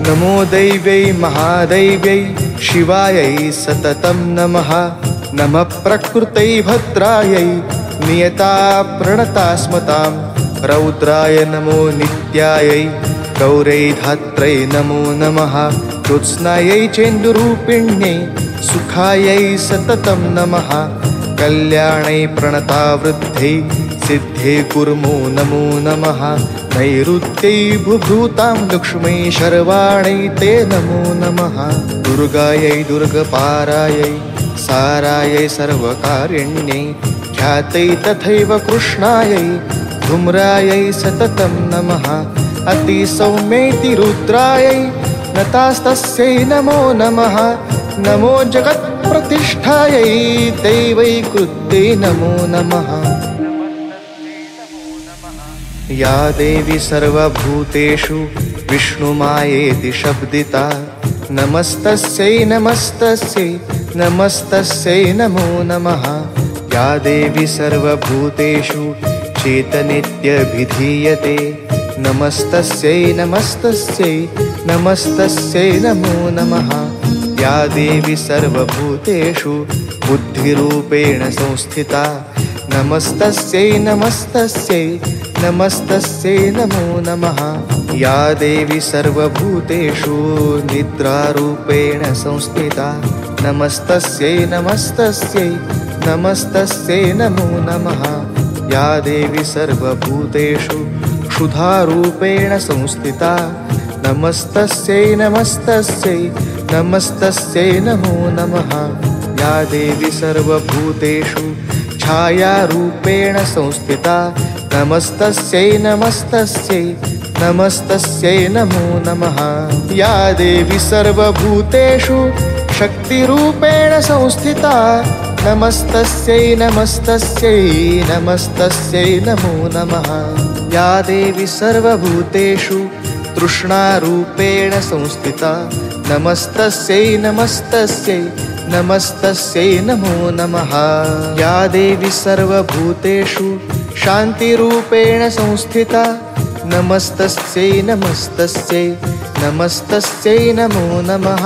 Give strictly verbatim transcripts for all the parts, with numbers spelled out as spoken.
नमो दैव्यै महादैव्यै शिवायै सततं नमः। नमः प्रकृत्यै भद्रायै नियता प्रणता स्मतां। रौद्राय नमो नित्यायै गौरै धात्रै नमो नमः। ज्योत्स्नायै चेन्दुरूपिण्यै सुखायै सततं नमः। कल्याणै प्रणता वृद्धै सिद्धे कुर्मो नमो नमः। नैऋत्यै बुभूतां लक्ष्मै शर्वाणै ते नमो नमः। दुर्गायै दुर्गपारायै सारायै सर्वकारिण्यै ख्यातै तथैव कृष्णायै धूम्रायै सततं नमः। अतिसौम्यैति रुद्रायै नतास्तस्यै नमो नमः। नमो जगत्प्रतिष्ठायै दैवै कृत्यै नमो नमः। या देवी सर्वभूतेषु विष्णुमायेति शब्दिता नमस्तस्यै नमस्तस्यै नमस्तस्यै नमो नमः। या देवी सर्वभूतेषु चेतनित्यभिधीयते नमस्तस्यै नमस्तस्यै नमस्तस्यै नमो नमः। या देवी सर्वभूतेषु बुद्धिरूपेण संस्थिता नमस्तस्यै नमस्तस्यै नमस्तस्यै नमो नमः। या देवी सर्वभूतेषु निद्रारूपेण संस्थिता नमस्तस्यै नमस्तस्यै नमस्तस्यै नमो नमः। या देवी सर्वभूतेषु क्षुधारूपेण संस्थिता नमस्तस्यै नमस्तस्यै नमस्तस्यै नमो नमः। या देवी सर्वभूतेषु छायारूपेण संस्थिता नमस्तस्यै नमस्तस्यै नमस्तस्यै नमो नमः। या देवी सर्वभूतेषु शक्तिरूपेण संस्थिता नमस्तस्यै नमस्तस्यै नमस्तस्यै नमो नमः। या देवी सर्वभूतेषु तृष्णारूपेण संस्थिता नमस्तस्यै नमस्तस्यै नमस्तस्यै नमो नमः। या देवी सर्वभूतेषु शान्तिरूपेण संस्थिता नमस्तस्यै नमस्तस्यै नमस्तस्यै नमो नमः।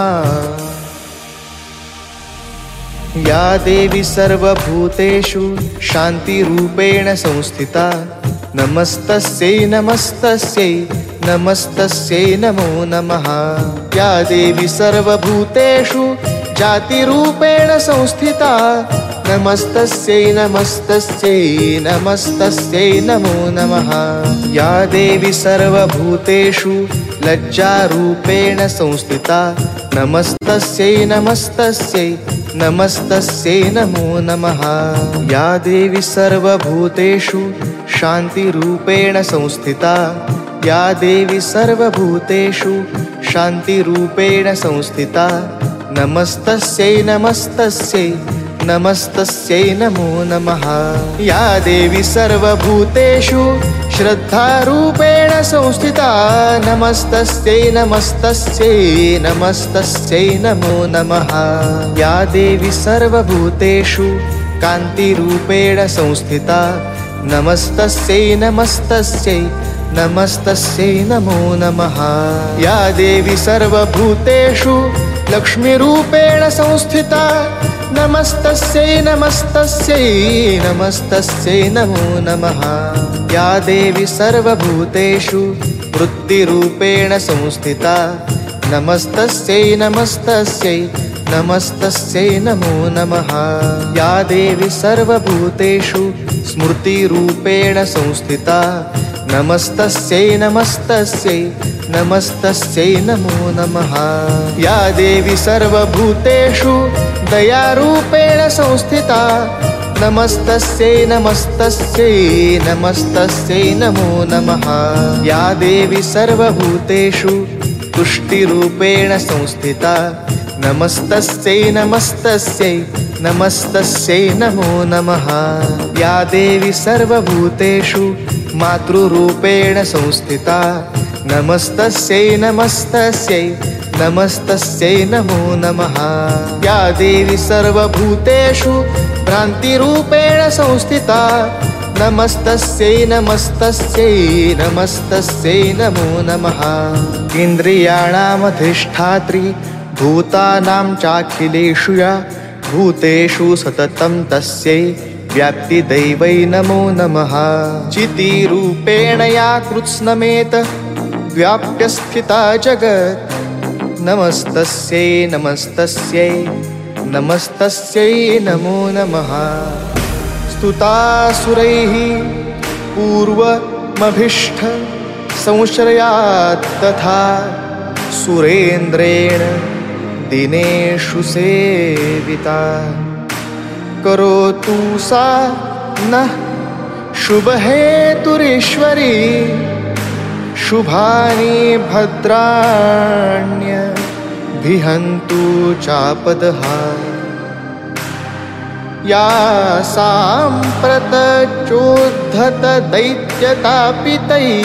या देवी सर्वभूतेषु शान्तिरूपेण संस्थिता नमस्तस्यै नमस्तस्यै नमस्तस्यै नमो नमः। या देवी सर्वभूतेषु जातिरूपेण संस्थिता नमस्तस्यै नमस्तस्यै नमस्तस्यै नमो नमः। या देवी सर्वभूतेषु लज्जारूपेण संस्थिता नमस्तस्यै नमस्तस्यै नमस्तस्यै नमो नमः। या देवी सर्वभूतेषु शान्तिरूपेण संस्थिता या देवी सर्वभूतेषु शान्तिरूपेण संस्थिता नमस्तस्यै नमस्तस्यै नमस्तस्यै नमो नमः। या देवी सर्वभूतेषु श्रद्धारूपेण संस्थिता नमस्तस्यै नमस्तस्यै नमस्तस्यै नमो नमः। या देवी सर्वभूतेषु कान्तिरूपेण संस्थिता नमस्तस्यै नमस्तस्यै नमस्तस्यै नमो नमः। या देवी सर्वभूतेषु लक्ष्मीरूपेण संस्थिता नमस्तस्यै नमस्तस्यै नमस्तस्यै नमो नमः। या देवी सर्वभूतेषु वृत्तिरूपेण संस्थिता नमस्तस्यै नमस्तस्यै नमस्तस्यै नमो नमः। या देवी सर्वभूतेषु स्मृतिरूपेण संस्थिता नमस्तस्यै नमस्तस्यै नमस्तस्यै नमो नमः। या देवी सर्वभूतेषु दयारूपेण संस्थिता नमस्तस्यै नमस्तस्यै नमस्तस्यै नमो नमः। या देवी सर्वभूतेषु तुष्टिरूपेण संस्थिता नमस्तस्यै नमस्तस्यै नमस्तस्यै नमो नमः। या देवी सर्वभूतेषु मातृरूपेण संस्थिता नमस्तस्यै नमस्तस्यै नमस्तस्यै नमो नमः। या देवी सर्वभूतेषु भ्रान्तिरूपेण संस्थिता नमस्तस्यै नमस्तस्यै नमस्तस्यै नमो नमः। इन्द्रियाणामधिष्ठात्री भूतानां चाखिलेषु या भूतेषु सततं तस्यै व्याप्तिदैवै नमो नमः। चितिरूपेण या कृत्स्नमेत व्याप्य स्थिता जगत् नमस्तस्यै नमस्तस्यै नमस्तस्यै नमो नमः। स्तुतासुरैः पूर्वमभीष्ट संश्रयात् तथा सुरेन्द्रेण दिनेषु सेविता करोतु सा नः शुभहेतुरीश्वरी शुभानि भद्राण्यभिहन्तु चापदः। या साम्प्रतचोद्धत दैत्यतापितैः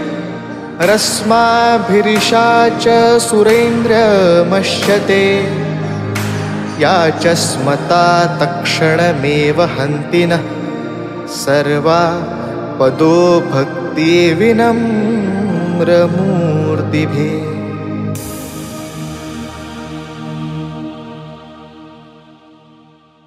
रस्माभिरिषा च सुरेन्द्रमश्यते या च स्मता तत्क्षणमेव हन्ति नः सर्वा पदो भक्ति विनम्रमूर्तिभिः।